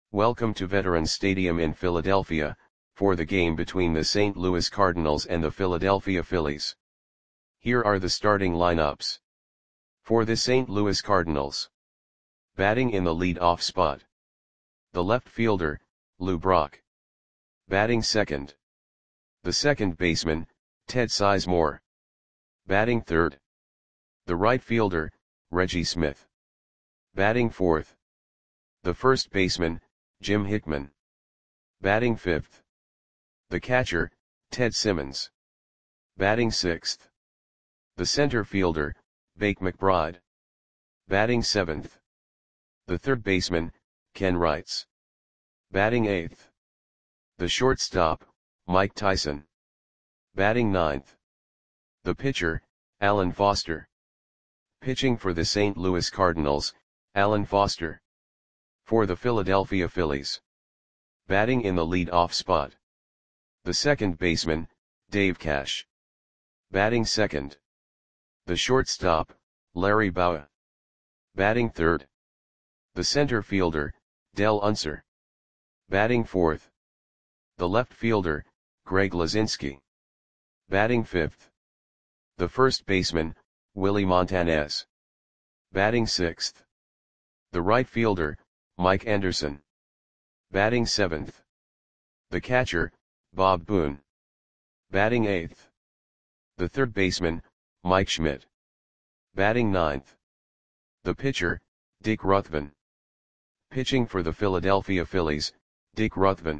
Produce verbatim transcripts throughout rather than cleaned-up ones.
Welcome to Veterans Stadium in Philadelphia, for the game between the Saint Louis Cardinals and the Philadelphia Phillies. Here are the starting lineups. For the Saint Louis Cardinals. Batting in the lead-off spot. The left fielder, Lou Brock. Batting second. The second baseman, Ted Sizemore. Batting third. The right fielder, Reggie Smith. Batting fourth. The first baseman, Jim Hickman. Batting fifth. The catcher, Ted Simmons. Batting sixth. The center fielder, Bake McBride. Batting seventh. The third baseman, Ken Wrights. Batting eighth. The shortstop, Mike Tyson. Batting ninth. The pitcher, Alan Foster. Pitching for the Saint Louis Cardinals, Alan Foster. For the Philadelphia Phillies. Batting in the lead-off spot. The second baseman, Dave Cash. Batting second. The shortstop, Larry Bowa. Batting third. The center fielder, Del Unser. Batting fourth. The left fielder, Greg Luzinski. Batting fifth. The first baseman, Willie Montanez. Batting sixth. The right fielder, Mike Anderson. Batting seventh. The catcher, Bob Boone. Batting eighth. The third baseman, Mike Schmidt. Batting ninth. The pitcher, Dick Ruthven. Pitching for the Philadelphia Phillies, Dick Ruthven.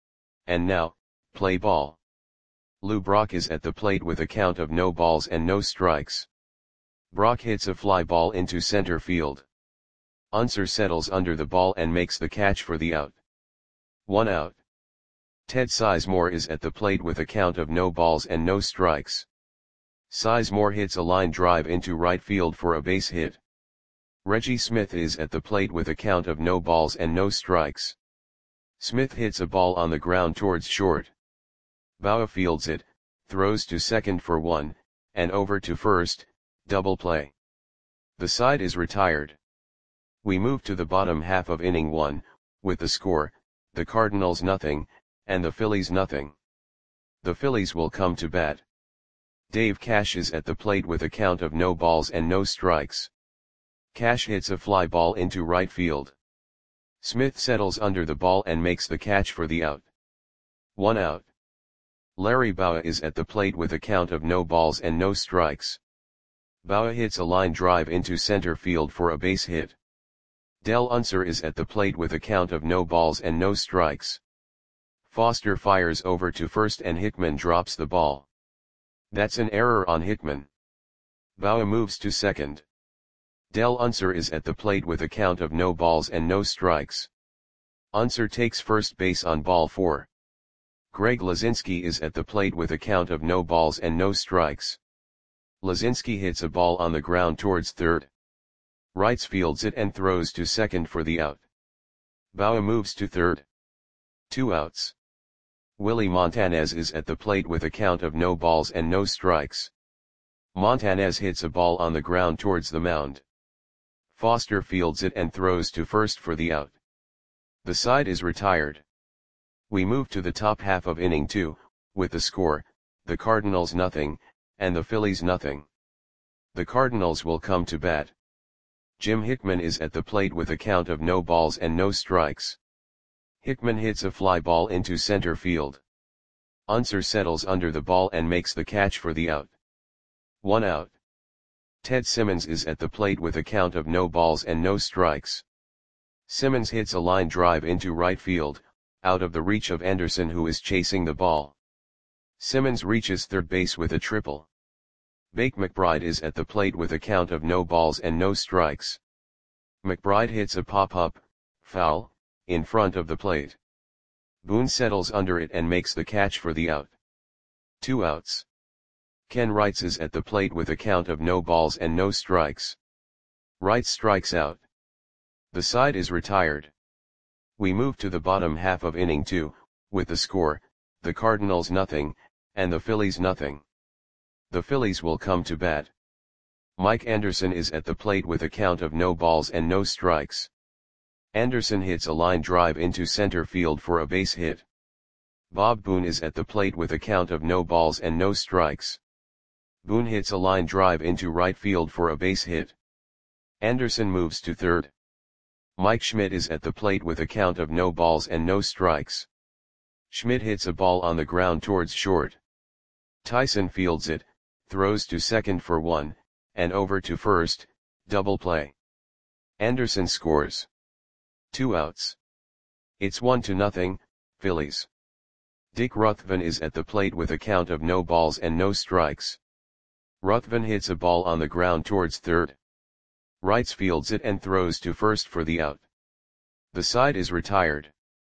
And now, play ball. Lou Brock is at the plate with a count of no balls and no strikes. Brock hits a fly ball into center field. Unser settles under the ball and makes the catch for the out. One out. Ted Sizemore is at the plate with a count of no balls and no strikes. Sizemore hits a line drive into right field for a base hit. Reggie Smith is at the plate with a count of no balls and no strikes. Smith hits a ball on the ground towards short. Bowa fields it, throws to second for one, and over to first, double play. The side is retired. We move to the bottom half of inning one, with the score, the Cardinals nothing, and the Phillies nothing. The Phillies will come to bat. Dave Cash is at the plate with a count of no balls and no strikes. Cash hits a fly ball into right field. Smith settles under the ball and makes the catch for the out. One out. Larry Bowa is at the plate with a count of no balls and no strikes. Bowa hits a line drive into center field for a base hit. Del Unser is at the plate with a count of no balls and no strikes. Foster fires over to first and Hickman drops the ball. That's an error on Hickman. Bowa moves to second. Del Unser is at the plate with a count of no balls and no strikes. Unser takes first base on ball four. Greg Luzinski is at the plate with a count of no balls and no strikes. Luzinski hits a ball on the ground towards third. Wrights fields it and throws to second for the out. Bowa moves to third. Two outs. Willie Montanez is at the plate with a count of no balls and no strikes. Montanez hits a ball on the ground towards the mound. Foster fields it and throws to first for the out. The side is retired. We move to the top half of inning two, with the score, the Cardinals nothing, and the Phillies nothing. The Cardinals will come to bat. Jim Hickman is at the plate with a count of no balls and no strikes. Hickman hits a fly ball into center field. Unser settles under the ball and makes the catch for the out. One out. Ted Simmons is at the plate with a count of no balls and no strikes. Simmons hits a line drive into right field, out of the reach of Anderson who is chasing the ball. Simmons reaches third base with a triple. Bake McBride is at the plate with a count of no balls and no strikes. McBride hits a pop-up, foul, in front of the plate. Boone settles under it and makes the catch for the out. Two outs. Ken Wrights is at the plate with a count of no balls and no strikes. Wrights strikes out. The side is retired. We move to the bottom half of inning two, with the score, the Cardinals nothing, and the Phillies nothing. The Phillies will come to bat. Mike Anderson is at the plate with a count of no balls and no strikes. Anderson hits a line drive into center field for a base hit. Bob Boone is at the plate with a count of no balls and no strikes. Boone hits a line drive into right field for a base hit. Anderson moves to third. Mike Schmidt is at the plate with a count of no balls and no strikes. Schmidt hits a ball on the ground towards short. Tyson fields it, throws to second for one, and over to first, double play. Anderson scores. Two outs. It's one to nothing, Phillies. Dick Ruthven is at the plate with a count of no balls and no strikes. Ruthven hits a ball on the ground towards third. Wrights fields it and throws to first for the out. The side is retired.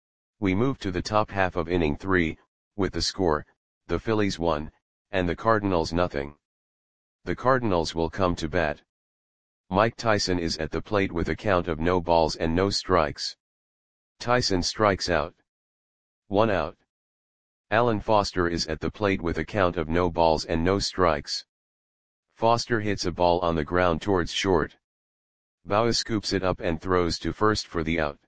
We move to the top half of inning three, with the score, the Phillies one, and the Cardinals nothing. The Cardinals will come to bat. Mike Tyson is at the plate with a count of no balls and no strikes. Tyson strikes out. One out. Alan Foster is at the plate with a count of no balls and no strikes. Foster hits a ball on the ground towards short. Bauer scoops it up and throws to first for the out.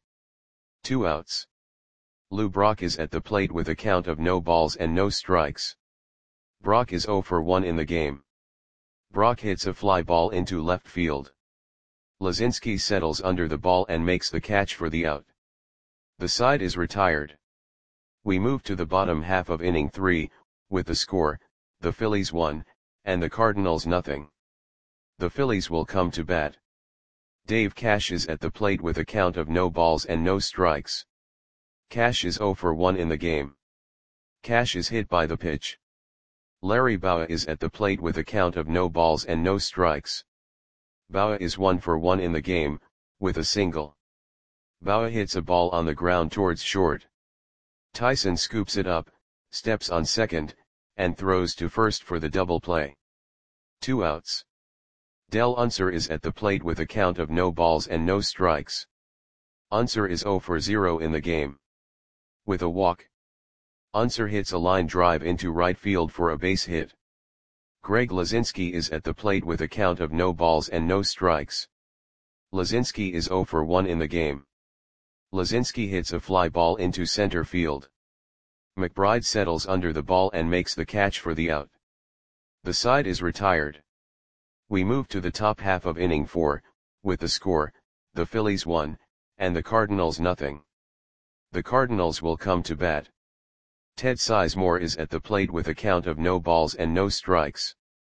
Two outs. Lou Brock is at the plate with a count of no balls and no strikes. Brock is oh for one in the game. Brock hits a fly ball into left field. Lazinski settles under the ball and makes the catch for the out. The side is retired. We move to the bottom half of inning three, with the score, the Phillies one, and the Cardinals nothing. The Phillies will come to bat. Dave Cash is at the plate with a count of no balls and no strikes. Cash is oh for one in the game. Cash is hit by the pitch. Larry Bowa is at the plate with a count of no balls and no strikes. Bowa is one for one in the game, with a single. Bowa hits a ball on the ground towards short. Tyson scoops it up, steps on second, and throws to first for the double play. Two outs. Del Unser is at the plate with a count of no balls and no strikes. Unser is oh for zero in the game. With a walk. Unser hits a line drive into right field for a base hit. Greg Lazinski is at the plate with a count of no balls and no strikes. Lazinski is oh for one in the game. Lazinski hits a fly ball into center field. McBride settles under the ball and makes the catch for the out. The side is retired. We move to the top half of inning four, with the score, the Phillies one, and the Cardinals nothing. The Cardinals will come to bat. Ted Sizemore is at the plate with a count of no balls and no strikes.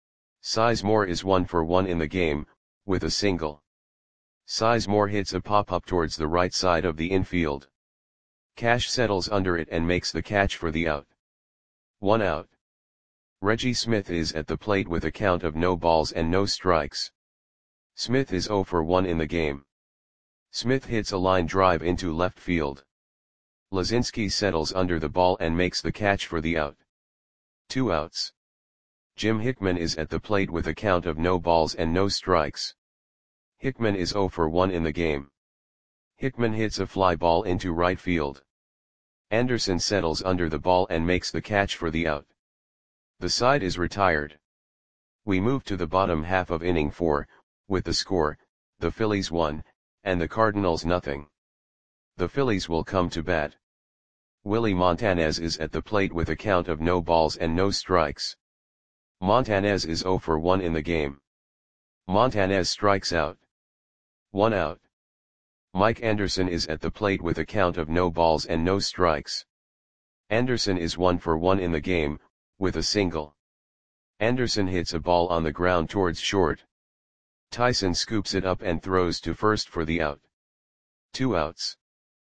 Sizemore is one for one in the game, with a single. Sizemore hits a pop-up towards the right side of the infield. Cash settles under it and makes the catch for the out. One out. Reggie Smith is at the plate with a count of no balls and no strikes. Smith is oh for one in the game. Smith hits a line drive into left field. Lazinski settles under the ball and makes the catch for the out. Two outs. Jim Hickman is at the plate with a count of no balls and no strikes. Hickman is oh for one in the game. Hickman hits a fly ball into right field. Anderson settles under the ball and makes the catch for the out. The side is retired. We move to the bottom half of inning four, with the score, the Phillies one, and the Cardinals nothing. The Phillies will come to bat. Willie Montanez is at the plate with a count of no balls and no strikes. Montanez is oh for one in the game. Montanez strikes out. One out. Mike Anderson is at the plate with a count of no balls and no strikes. Anderson is one for one in the game, with a single. Anderson hits a ball on the ground towards short. Tyson scoops it up and throws to first for the out. Two outs.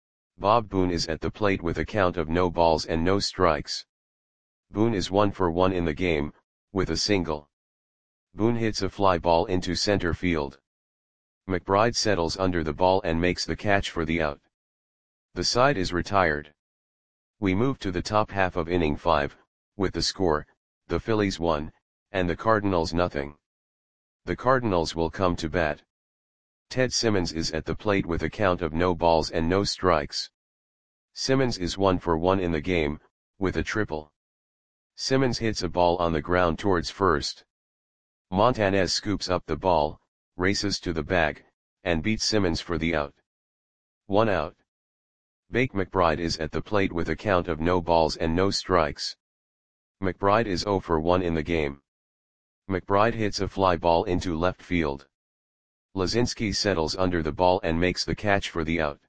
Bob Boone is at the plate with a count of no balls and no strikes. Boone is one for one in the game, with a single. Boone hits a fly ball into center field. McBride settles under the ball and makes the catch for the out. The side is retired. We move to the top half of inning five, with the score, the Phillies one, and the Cardinals nothing. The Cardinals will come to bat. Ted Simmons is at the plate with a count of no balls and no strikes. Simmons is one for one in the game, with a triple. Simmons hits a ball on the ground towards first. Montanez scoops up the ball, races to the bag, and beats Simmons for the out. One out. Bake McBride is at the plate with a count of no balls and no strikes. McBride is zero for one in the game. McBride hits a fly ball into left field. Lazinski settles under the ball and makes the catch for the out.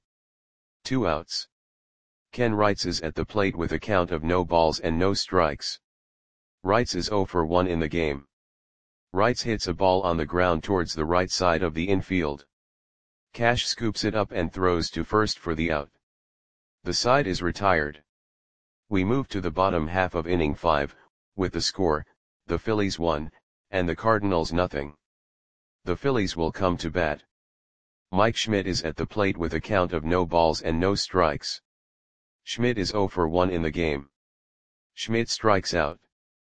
Two outs. Ken Wrights is at the plate with a count of no balls and no strikes. Wrights is zero for one in the game. Wrights hits a ball on the ground towards the right side of the infield. Cash scoops it up and throws to first for the out. The side is retired. We move to the bottom half of inning five, with the score, the Phillies one, and the Cardinals nothing. The Phillies will come to bat. Mike Schmidt is at the plate with a count of no balls and no strikes. Schmidt is zero for one in the game. Schmidt strikes out.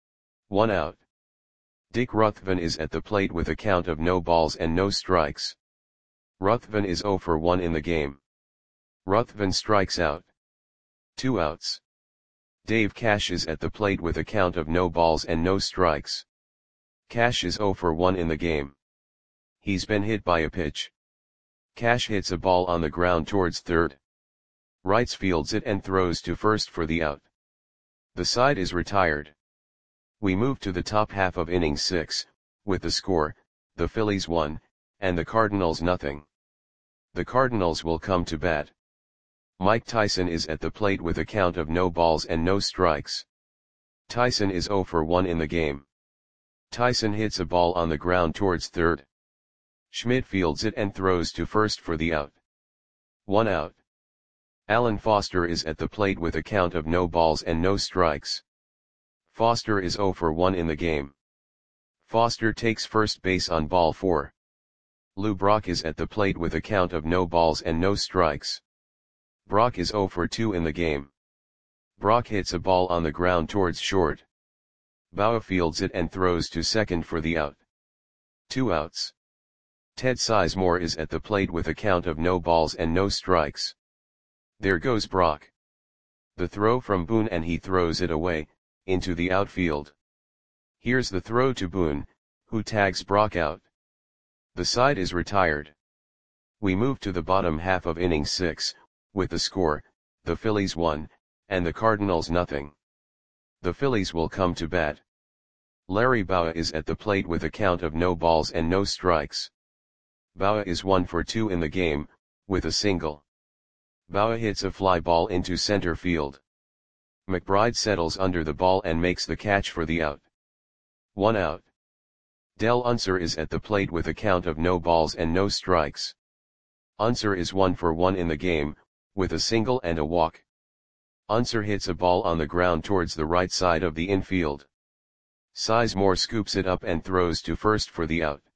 One out. Dick Ruthven is at the plate with a count of no balls and no strikes. Ruthven is zero for one in the game. Ruthven strikes out. Two outs. Dave Cash is at the plate with a count of no balls and no strikes. Cash is zero for one in the game. He's been hit by a pitch. Cash hits a ball on the ground towards third. Wrights fields it and throws to first for the out. The side is retired. We move to the top half of inning six, with the score, the Phillies one, and the Cardinals nothing. The Cardinals will come to bat. Mike Tyson is at the plate with a count of no balls and no strikes. Tyson is zero for one in the game. Tyson hits a ball on the ground towards third. Schmidt fields it and throws to first for the out. One out. Alan Foster is at the plate with a count of no balls and no strikes. Foster is zero for one in the game. Foster takes first base on ball four. Lou Brock is at the plate with a count of no balls and no strikes. Brock is zero for two in the game. Brock hits a ball on the ground towards short. Bauer fields it and throws to second for the out. Two outs. Ted Sizemore is at the plate with a count of no balls and no strikes. There goes Brock. The throw from Boone and he throws it away, into the outfield. Here's the throw to Boone, who tags Brock out. The side is retired. We move to the bottom half of inning six, with the score, the Phillies one, and the Cardinals nothing. The Phillies will come to bat. Larry Bowa is at the plate with a count of no balls and no strikes. Bowa is one for two in the game, with a single. Bowa hits a fly ball into center field. McBride settles under the ball and makes the catch for the out. One out. Del Unser is at the plate with a count of no balls and no strikes. Unser is one for one in the game, with a single and a walk. Unser hits a ball on the ground towards the right side of the infield. Sizemore scoops it up and throws to first for the out.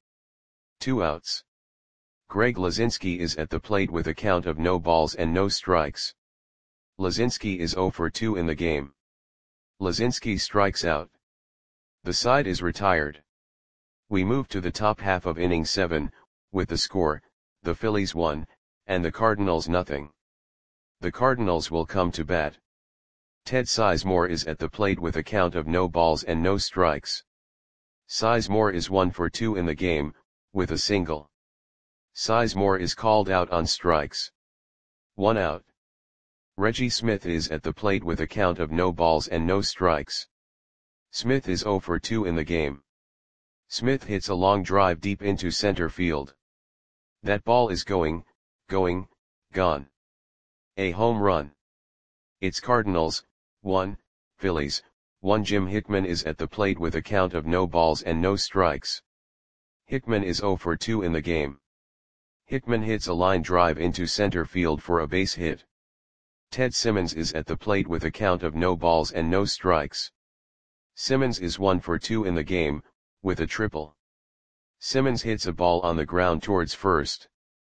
Two outs. Greg Lazinski is at the plate with a count of no balls and no strikes. Lazinski is zero for two in the game. Lazinski strikes out. The side is retired. We move to the top half of inning seven, with the score, the Phillies one, and the Cardinals nothing. The Cardinals will come to bat. Ted Sizemore is at the plate with a count of no balls and no strikes. Sizemore is one for two in the game, with a single. Sizemore is called out on strikes. One out. Reggie Smith is at the plate with a count of no balls and no strikes. Smith is zero for two in the game. Smith hits a long drive deep into center field. That ball is going, going, gone. A home run. It's Cardinals, one, Phillies, one. Jim Hickman is at the plate with a count of no balls and no strikes. Hickman is zero for two in the game. Hickman hits a line drive into center field for a base hit. Ted Simmons is at the plate with a count of no balls and no strikes. Simmons is one for two in the game, with a triple. Simmons hits a ball on the ground towards first.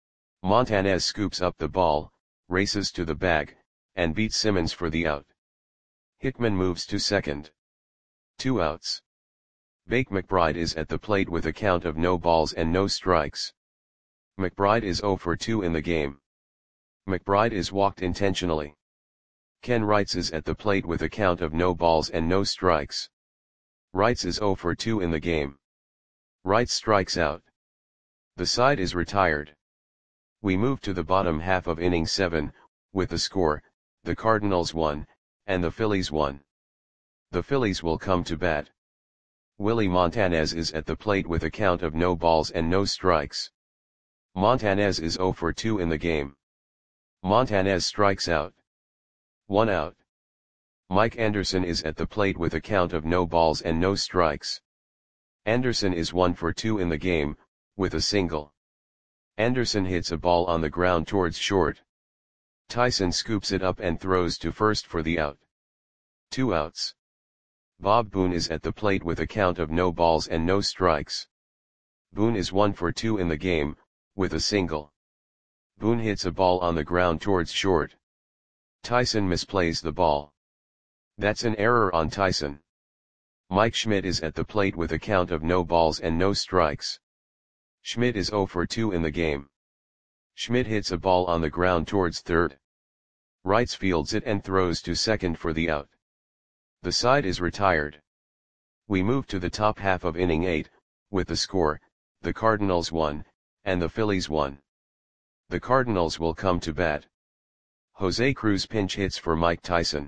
Montanez scoops up the ball, races to the bag, and beats Simmons for the out. Hickman moves to second. Two outs. Bake McBride is at the plate with a count of no balls and no strikes. McBride is zero for two in the game. McBride is walked intentionally. Ken Wrights is at the plate with a count of no balls and no strikes. Wrights is zero for two in the game. Wrights strikes out. The side is retired. We move to the bottom half of inning seven, with the score, the Cardinals one, and the Phillies one. The Phillies will come to bat. Willie Montanez is at the plate with a count of no balls and no strikes. Montanez is oh for two in the game. Montanez strikes out. One out. Mike Anderson is at the plate with a count of no balls and no strikes. Anderson is one for two in the game, with a single. Anderson hits a ball on the ground towards short. Tyson scoops it up and throws to first for the out. Two outs. Bob Boone is at the plate with a count of no balls and no strikes. Boone is one for two in the game, with a single. Boone hits a ball on the ground towards short. Tyson misplays the ball. That's an error on Tyson. Mike Schmidt is at the plate with a count of no balls and no strikes. Schmidt is oh for two in the game. Schmidt hits a ball on the ground towards third. Wrights fields it and throws to second for the out. The side is retired. We move to the top half of inning eight, with the score, the Cardinals one, and the Phillies one. The Cardinals will come to bat. Jose Cruz pinch hits for Mike Tyson.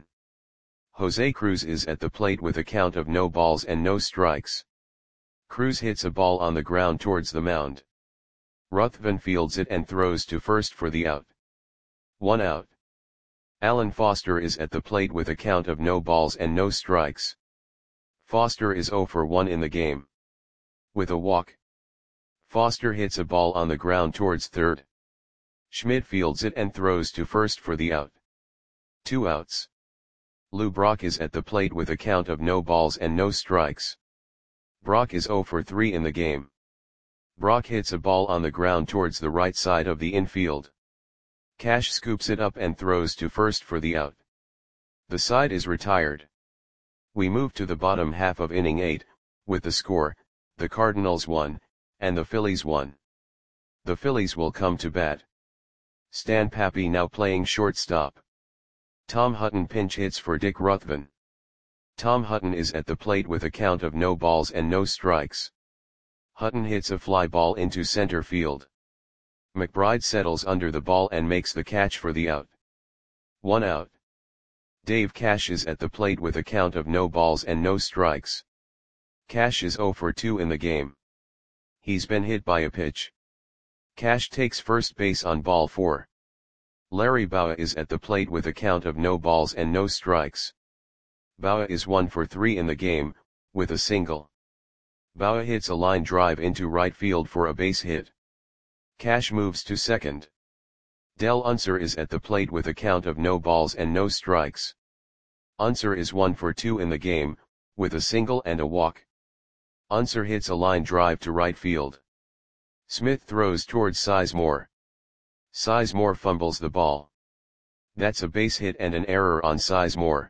Jose Cruz is at the plate with a count of no balls and no strikes. Cruz hits a ball on the ground towards the mound. Ruthven fields it and throws to first for the out. One out. Alan Foster is at the plate with a count of no balls and no strikes. Foster is oh for one in the game. With a walk. Foster hits a ball on the ground towards third. Schmidt fields it and throws to first for the out. Two outs. Lou Brock is at the plate with a count of no balls and no strikes. Brock is oh for three in the game. Brock hits a ball on the ground towards the right side of the infield. Cash scoops it up and throws to first for the out. The side is retired. We move to the bottom half of inning eight, with the score, the Cardinals one, and the Phillies one. The Phillies will come to bat. Stan Pappy now playing shortstop. Tom Hutton pinch hits for Dick Ruthven. Tom Hutton is at the plate with a count of no balls and no strikes. Hutton hits a fly ball into center field. McBride settles under the ball and makes the catch for the out. One out. Dave Cash is at the plate with a count of no balls and no strikes. Cash is oh for two in the game. He's been hit by a pitch. Cash takes first base on ball four. Larry Bowa is at the plate with a count of no balls and no strikes. Bowa is one for three in the game, with a single. Bowa hits a line drive into right field for a base hit. Cash moves to second. Del Unser is at the plate with a count of no balls and no strikes. Unser is one for two in the game, with a single and a walk. Unser hits a line drive to right field. Smith throws towards Sizemore. Sizemore fumbles the ball. That's a base hit and an error on Sizemore.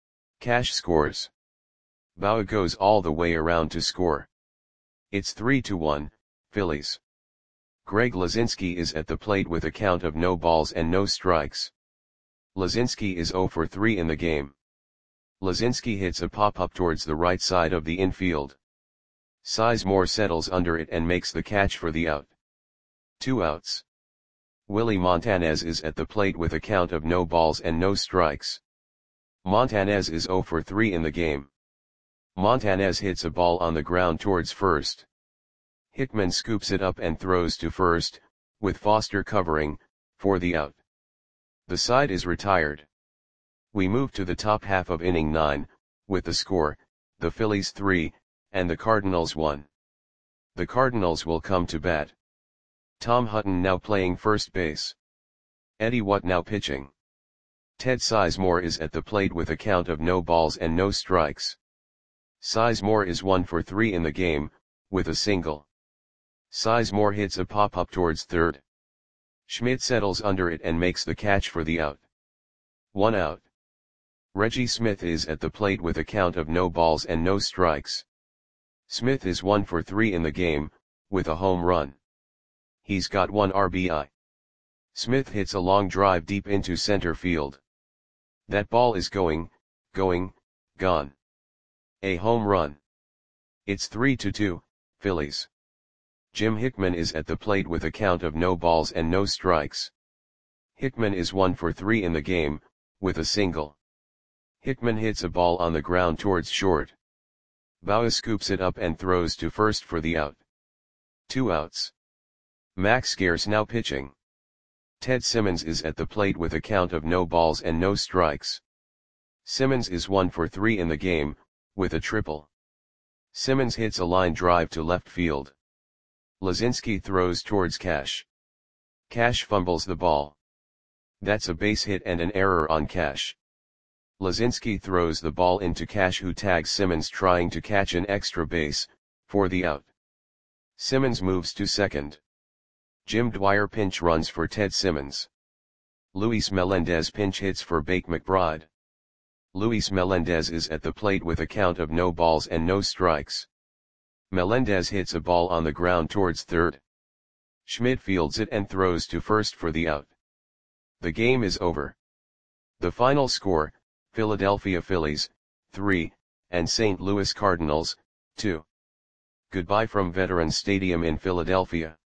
Cash scores. Bowa goes all the way around to score. It's three to one, Phillies. Greg Lazinski is at the plate with a count of no balls and no strikes. Lazinski is oh for three in the game. Lazinski hits a pop-up towards the right side of the infield. Sizemore settles under it and makes the catch for the out. Two outs. Willie Montanez is at the plate with a count of no balls and no strikes. Montanez is oh for three in the game. Montanez hits a ball on the ground towards first. Hickman scoops it up and throws to first, with Foster covering, for the out. The side is retired. We move to the top half of inning nine, with the score, the Phillies three, and the Cardinals one. The Cardinals will come to bat. Tom Hutton now playing first base. Eddie Watt now pitching. Ted Sizemore is at the plate with a count of no balls and no strikes. Sizemore is one for three in the game, with a single. Sizemore hits a pop-up towards third. Schmidt settles under it and makes the catch for the out. One out. Reggie Smith is at the plate with a count of no balls and no strikes. Smith is one for three in the game, with a home run. He's got one R B I. Smith hits a long drive deep into center field. That ball is going, going, gone. A home run. It's three to two, Phillies. Jim Hickman is at the plate with a count of no balls and no strikes. Hickman is one for three in the game, with a single. Hickman hits a ball on the ground towards short. Bauer scoops it up and throws to first for the out. Two outs. Max Scarce now pitching. Ted Simmons is at the plate with a count of no balls and no strikes. Simmons is one for three in the game, with a triple. Simmons hits a line drive to left field. Lazinski throws towards Cash. Cash fumbles the ball. That's a base hit and an error on Cash. Lazinski throws the ball into Cash, who tags Simmons trying to catch an extra base, for the out. Simmons moves to second. Jim Dwyer pinch runs for Ted Simmons. Luis Melendez pinch hits for Bake McBride. Luis Melendez is at the plate with a count of no balls and no strikes. Melendez hits a ball on the ground towards third. Schmidt fields it and throws to first for the out. The game is over. The final score, Philadelphia Phillies, three, and Saint Louis Cardinals, two. Goodbye from Veterans Stadium in Philadelphia.